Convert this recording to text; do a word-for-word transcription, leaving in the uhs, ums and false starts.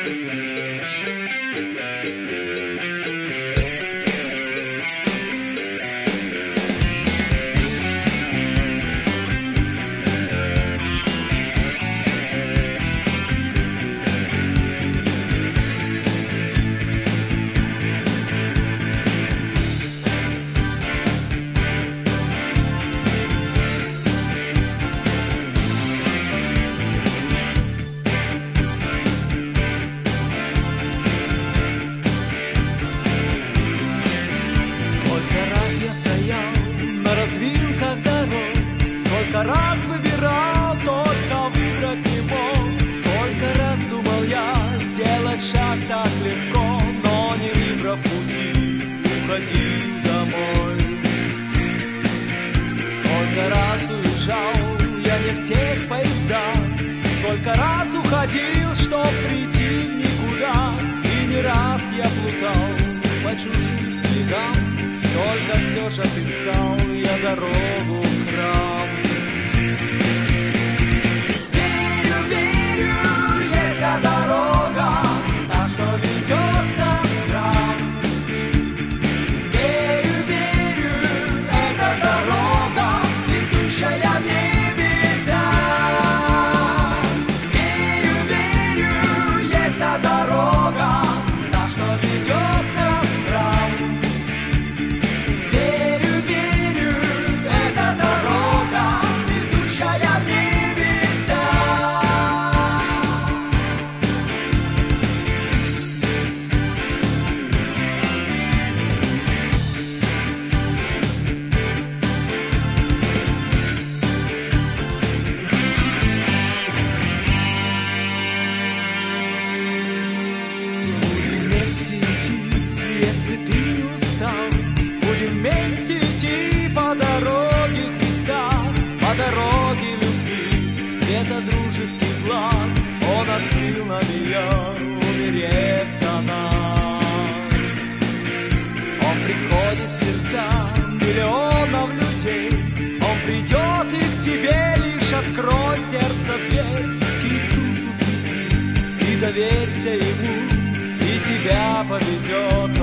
Сколько раз выбирал, только выбрать не мог. Сколько раз думал я сделать шаг так легко, но не выбрав пути, уходил домой. Сколько раз уезжал я не в тех поездах, сколько раз уходил, чтоб прийти в никуда. И не раз я плутал по чужим следам, только все же отыскал я дорогу в храм. Дорога, та, что ведет нас в храм. Верю, верю, это дорога, ведущая в небеса. Верю, верю, есть та дорога, та, что ведет нас в храм. Верю, верю, это дорога, ведущая в небеса. Вместе идти по дороге Христа, по дороге любви, света дружеских глаз. Он открыл нам ее, умерев за нас. Он приходит в сердца миллионов людей, он придет и к тебе, лишь открой сердце дверь. К Иисусу приди и доверься Ему, и тебя поведет